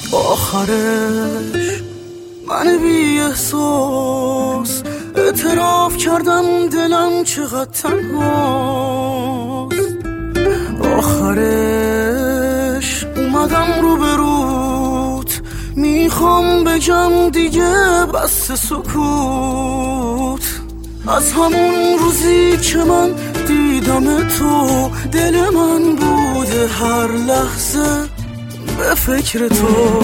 آخرش من بی احساس اعتراف کردم دلم چقدر تنهاست. آخرش اومدم روبروت، میخوام بگم دیگه بس سکوت. از همون روزی که من دیدم تو، دل من بوده هر لحظه به فکر تو.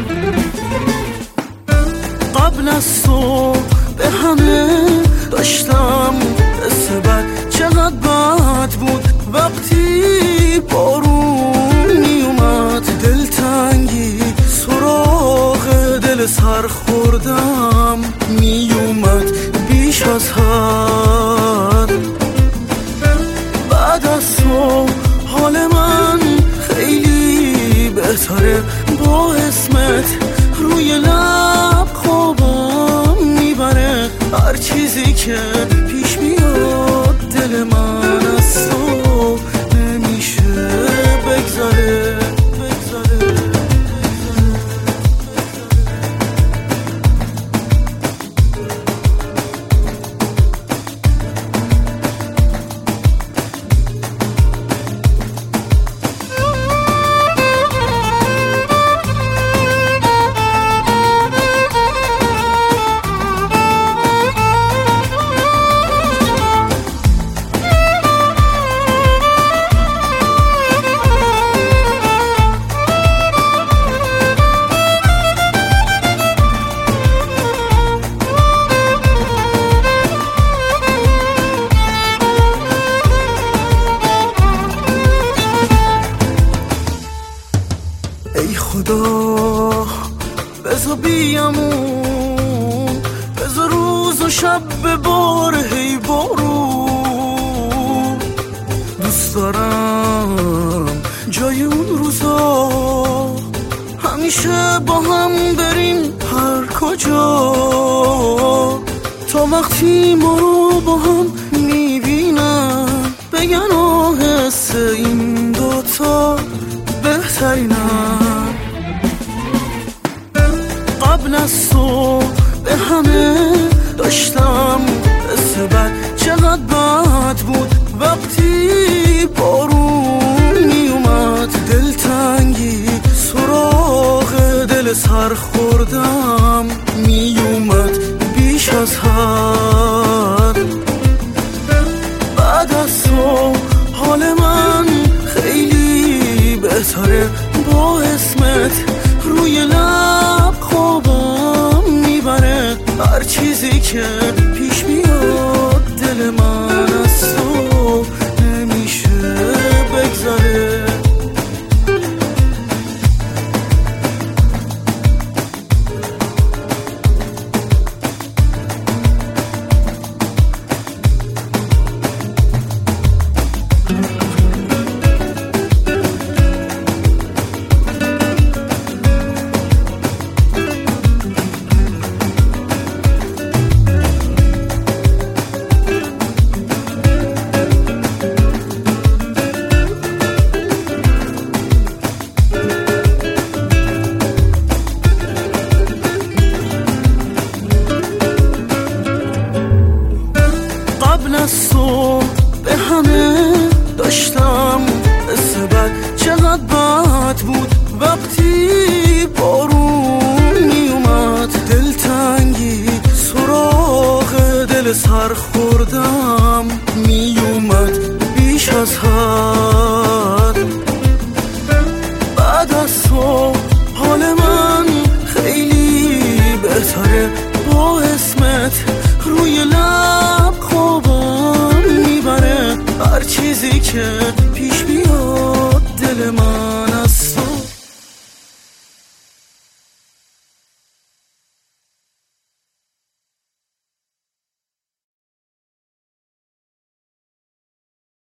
قبل از تو به همه داشتم سبب، چقدر بد بود وقتی بارون میومد. دلتنگی سراغ دل سر خوردم میومد بیش از حد. بعد از تو حال من خیلی بهتره، با اسمت روی لب خوابم میبره. هر چیزی که پیش میاد دل من از تو نمیشه بگذره. ای خدا بذار بیامون، بذار روز و شب به بار هی بارون. دوست دارم جای اون روزا همیشه با هم بریم هر کجا. تا وقتی ما رو با هم میبینم بگن آهسته این دوتا بهترینم. قبل از تو به همه داشتم سبب، چقدر بد بود وقتی بارون میومد. دلتنگی سراغ دل سر خوردم میومد بیش از حد. بعد از تو حال من خیلی بهتره، با اسمت روی لب خوابم میبره. هر چیزی که پیش میاد دل من از تو نمیشه بگذره. قبل از تو به همه داشتم سبب، چقدر بد بود وقتی بارون میومد. دلتنگی سراغ دل سر خوردم میومد بیش از حد. بعد از تو حال من خیلی بهتره، با اسمت روی لب خوابم میبره. هر چیزی که